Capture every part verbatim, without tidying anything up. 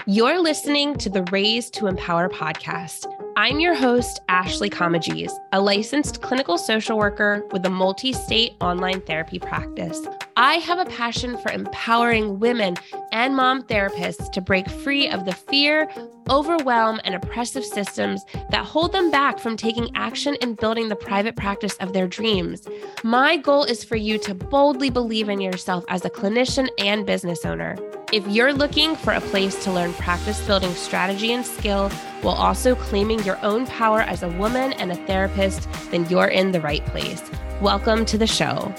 You're listening to the Raise to Empower podcast. I'm your host, Ashley Comagese, a licensed clinical social worker with a multi-state online therapy practice. I have a passion for empowering women and mom therapists to break free of the fear, overwhelm, and oppressive systems that hold them back from taking action and building the private practice of their dreams. My goal is for you to boldly believe in yourself as a clinician and business owner. If you're looking for a place to learn practice building strategy and skill while also claiming your own power as a woman and a therapist, then you're in the right place. Welcome to the show.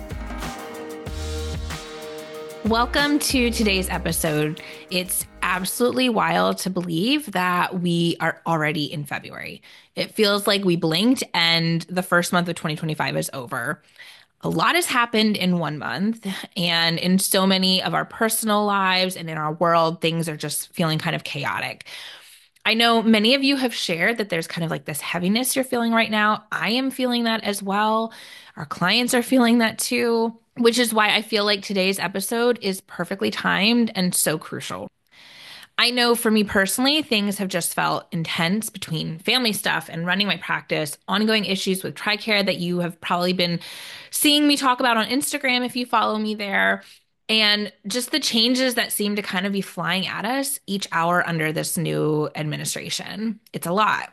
Welcome to today's episode. It's absolutely wild to believe that we are already in February. It feels like we blinked and the first month of twenty twenty-five is over. A lot has happened in one month, and in so many of our personal lives and in our world, things are just feeling kind of chaotic. I know many of you have shared that there's kind of like this heaviness you're feeling right now. I am feeling that as well. Our clients are feeling that too, which is why I feel like today's episode is perfectly timed and so crucial. I know for me personally, things have just felt intense between family stuff and running my practice, ongoing issues with TRICARE that you have probably been seeing me talk about on Instagram if you follow me there, and just the changes that seem to kind of be flying at us each hour under this new administration. It's a lot.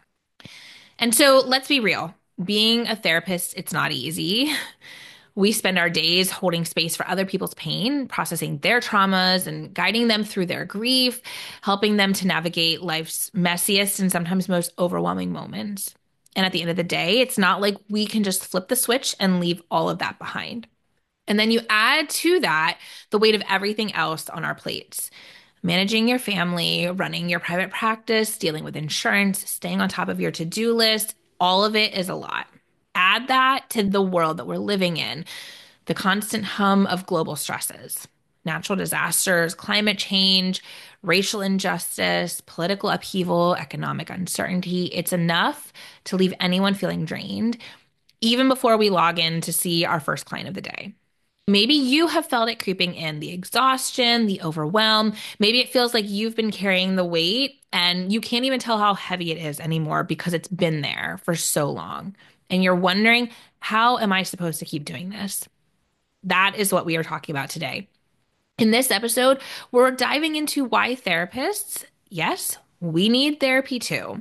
And so let's be real. Being a therapist, it's not easy. We spend our days holding space for other people's pain, processing their traumas and guiding them through their grief, helping them to navigate life's messiest and sometimes most overwhelming moments. And at the end of the day, it's not like we can just flip the switch and leave all of that behind. And then you add to that the weight of everything else on our plates. Managing your family, running your private practice, dealing with insurance, staying on top of your to-do list, all of it is a lot. Add that to the world that we're living in, the constant hum of global stresses, natural disasters, climate change, racial injustice, political upheaval, economic uncertainty. It's enough to leave anyone feeling drained, even before we log in to see our first client of the day. Maybe you have felt it creeping in, the exhaustion, the overwhelm. Maybe it feels like you've been carrying the weight and you can't even tell how heavy it is anymore because it's been there for so long. And you're wondering, how am I supposed to keep doing this? That is what we are talking about today. In this episode, we're diving into why therapists, yes, we need therapy too.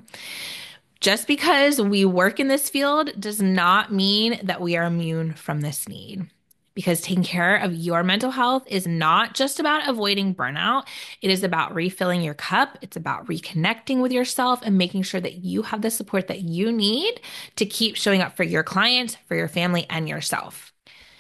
Just because we work in this field does not mean that we are immune from this need. Because taking care of your mental health is not just about avoiding burnout. It is about refilling your cup. It's about reconnecting with yourself and making sure that you have the support that you need to keep showing up for your clients, for your family, and yourself.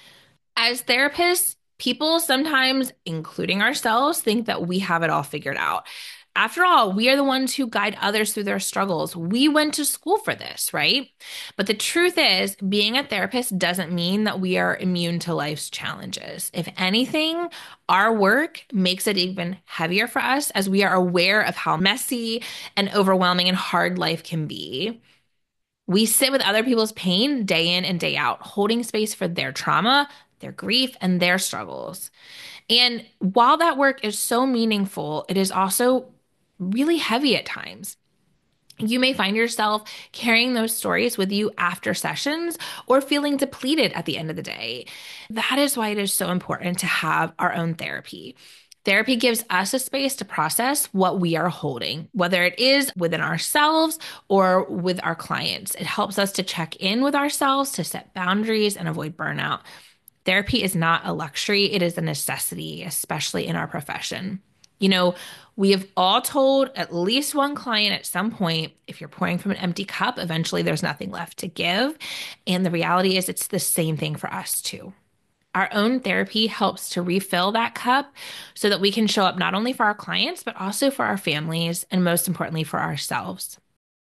As therapists, people sometimes, including ourselves, think that we have it all figured out. After all, we are the ones who guide others through their struggles. We went to school for this, right? But the truth is, being a therapist doesn't mean that we are immune to life's challenges. If anything, our work makes it even heavier for us as we are aware of how messy and overwhelming and hard life can be. We sit with other people's pain day in and day out, holding space for their trauma, their grief, and their struggles. And while that work is so meaningful, it is also really heavy at times. You may find yourself carrying those stories with you after sessions or feeling depleted at the end of the day. That is why it is so important to have our own therapy. Therapy gives us a space to process what we are holding, whether it is within ourselves or with our clients. It helps us to check in with ourselves, to set boundaries and avoid burnout. Therapy is not a luxury, it is a necessity, especially in our profession. You know, we have all told at least one client at some point, if you're pouring from an empty cup, eventually there's nothing left to give. And the reality is it's the same thing for us too. Our own therapy helps to refill that cup so that we can show up not only for our clients, but also for our families, and most importantly, for ourselves.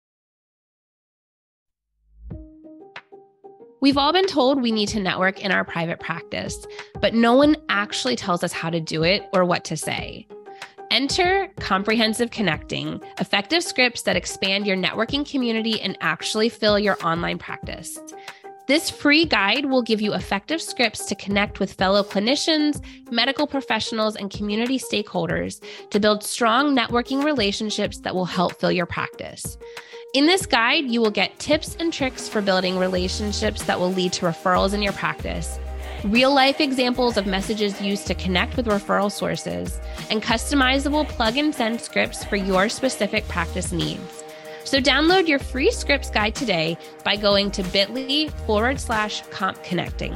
We've all been told we need to network in our private practice, but no one actually tells us how to do it or what to say. Enter Comprehensive Connecting, effective scripts that expand your networking community and actually fill your online practice. This free guide will give you effective scripts to connect with fellow clinicians, medical professionals, and community stakeholders to build strong networking relationships that will help fill your practice. In this guide, you will get tips and tricks for building relationships that will lead to referrals in your practice, real-life examples of messages used to connect with referral sources, and customizable plug-and-send scripts for your specific practice needs. So download your free scripts guide today by going to bit.ly forward slash comp connecting.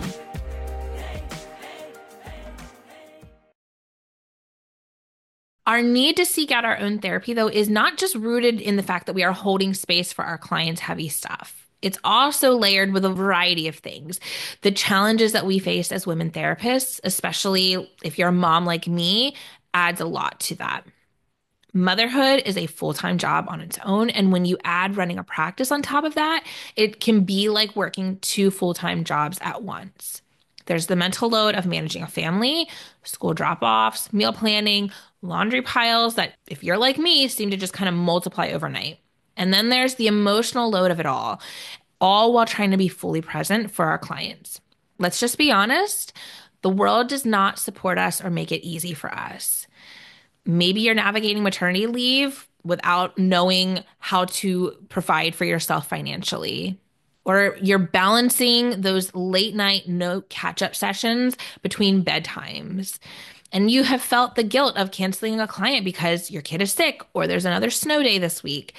Our need to seek out our own therapy, though, is not just rooted in the fact that we are holding space for our clients' heavy stuff. It's also layered with a variety of things. The challenges that we face as women therapists, especially if you're a mom like me, adds a lot to that. Motherhood is a full-time job on its own, and when you add running a practice on top of that, it can be like working two full-time jobs at once. There's the mental load of managing a family, school drop-offs, meal planning, laundry piles that, if you're like me, seem to just kind of multiply overnight. And then there's the emotional load of it all, all while trying to be fully present for our clients. Let's just be honest, the world does not support us or make it easy for us. Maybe you're navigating maternity leave without knowing how to provide for yourself financially. Or you're balancing those late night note catch-up sessions between bedtimes. And you have felt the guilt of canceling a client because your kid is sick or there's another snow day this week.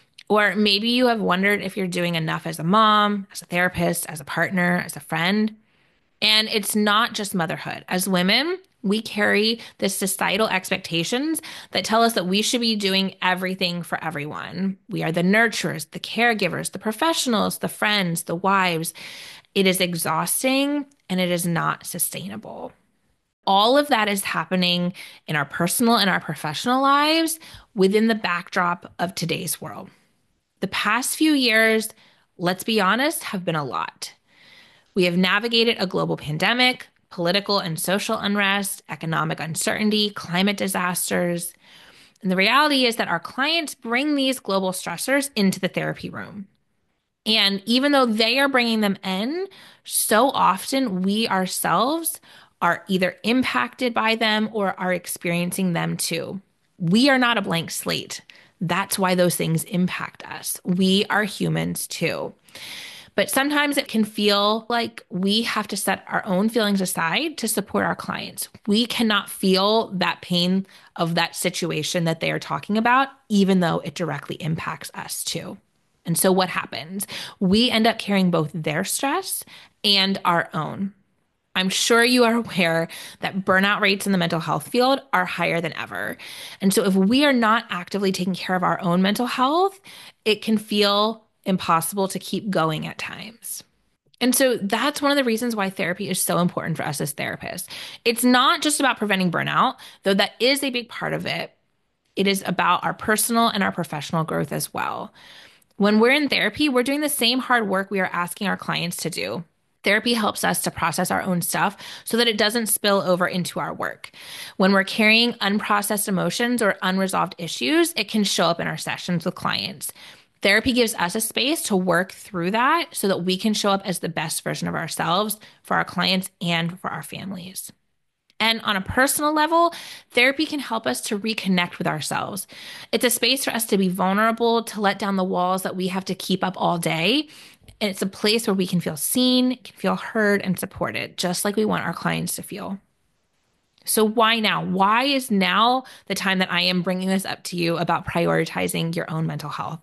Or maybe you have wondered if you're doing enough as a mom, as a therapist, as a partner, as a friend. And it's not just motherhood. As women, we carry this societal expectations that tell us that we should be doing everything for everyone. We are the nurturers, the caregivers, the professionals, the friends, the wives. It is exhausting and it is not sustainable. All of that is happening in our personal and our professional lives within the backdrop of today's world. The past few years, let's be honest, have been a lot. We have navigated a global pandemic, political and social unrest, economic uncertainty, climate disasters. And the reality is that our clients bring these global stressors into the therapy room. And even though they are bringing them in, so often we ourselves are either impacted by them or are experiencing them too. We are not a blank slate. That's why those things impact us. We are humans too. But sometimes it can feel like we have to set our own feelings aside to support our clients. We cannot feel that pain of that situation that they are talking about, even though it directly impacts us too. And so what happens? We end up carrying both their stress and our own. I'm sure you are aware that burnout rates in the mental health field are higher than ever. And so if we are not actively taking care of our own mental health, it can feel impossible to keep going at times. And so that's one of the reasons why therapy is so important for us as therapists. It's not just about preventing burnout, though that is a big part of it. It is about our personal and our professional growth as well. When we're in therapy, we're doing the same hard work we are asking our clients to do. Therapy helps us to process our own stuff so that it doesn't spill over into our work. When we're carrying unprocessed emotions or unresolved issues, it can show up in our sessions with clients. Therapy gives us a space to work through that so that we can show up as the best version of ourselves for our clients and for our families. And on a personal level, therapy can help us to reconnect with ourselves. It's a space for us to be vulnerable, to let down the walls that we have to keep up all day. And it's a place where we can feel seen, can feel heard and supported, just like we want our clients to feel. So why now? Why is now the time that I am bringing this up to you about prioritizing your own mental health?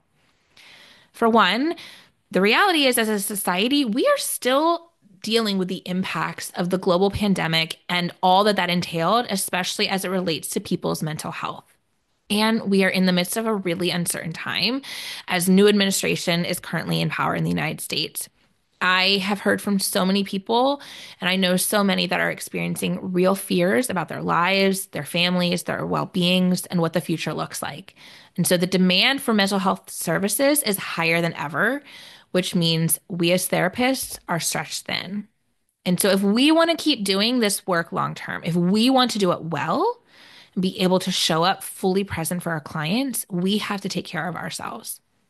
For one, the reality is, as a society, we are still dealing with the impacts of the global pandemic and all that that entailed, especially as it relates to people's mental health. And we are in the midst of a really uncertain time as new administration is currently in power in the United States. I have heard from so many people, and I know so many that are experiencing real fears about their lives, their families, their well-beings, and what the future looks like. And so the demand for mental health services is higher than ever, which means we as therapists are stretched thin. And so if we want to keep doing this work long-term, if we want to do it well and be able to show up fully present for our clients, we have to take care of ourselves.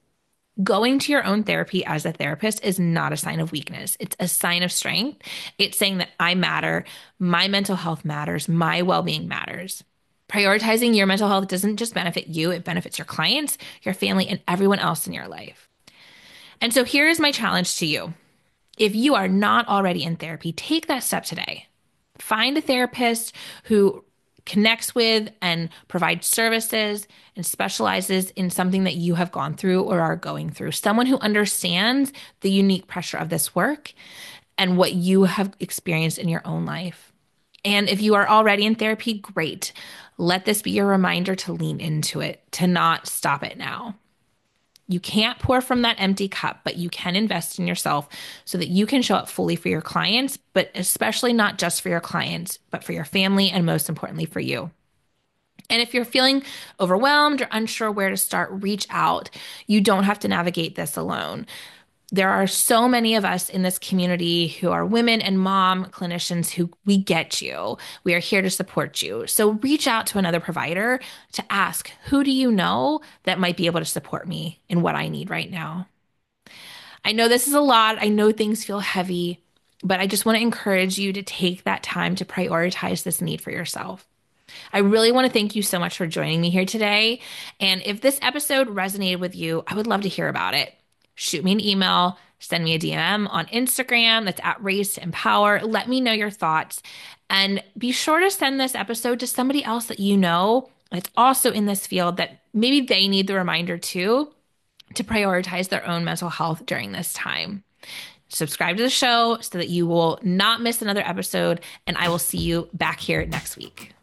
Going to your own therapy as a therapist is not a sign of weakness. It's a sign of strength. It's saying that I matter, my mental health matters, my well-being matters. Prioritizing your mental health doesn't just benefit you, it benefits your clients, your family, and everyone else in your life. And so here is my challenge to you. If you are not already in therapy, take that step today. Find a therapist who connects with and provides services and specializes in something that you have gone through or are going through. Someone who understands the unique pressure of this work and what you have experienced in your own life. And if you are already in therapy, great. Let this be your reminder to lean into it, to not stop it now. You can't pour from that empty cup, but you can invest in yourself so that you can show up fully for your clients, but especially not just for your clients, but for your family and most importantly for you. And if you're feeling overwhelmed or unsure where to start, reach out. You don't have to navigate this alone. There are so many of us in this community who are women and mom clinicians who we get you. We are here to support you. So reach out to another provider to ask, who do you know that might be able to support me in what I need right now? I know this is a lot. I know things feel heavy, but I just want to encourage you to take that time to prioritize this need for yourself. I really want to thank you so much for joining me here today. And if this episode resonated with you, I would love to hear about it. Shoot me an email, send me a D M on Instagram. That's at Raise to Empower. Let me know your thoughts. And be sure to send this episode to somebody else that you know that's also in this field that maybe they need the reminder too, to prioritize their own mental health during this time. Subscribe to the show so that you will not miss another episode, and I will see you back here next week.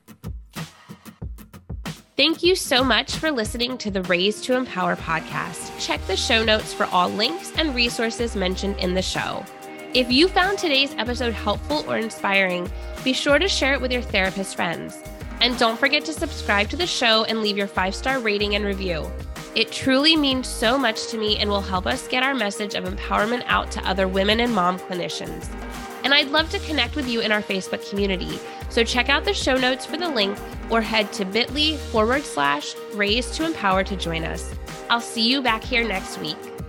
Thank you so much for listening to the Raise to Empower podcast. Check the show notes for all links and resources mentioned in the show. If you found today's episode helpful or inspiring, be sure to share it with your therapist friends. And don't forget to subscribe to the show and leave your five-star rating and review. It truly means so much to me and will help us get our message of empowerment out to other women and mom clinicians. And I'd love to connect with you in our Facebook community. So check out the show notes for the link or head to bit.ly forward slash raise to empower to join us. I'll see you back here next week.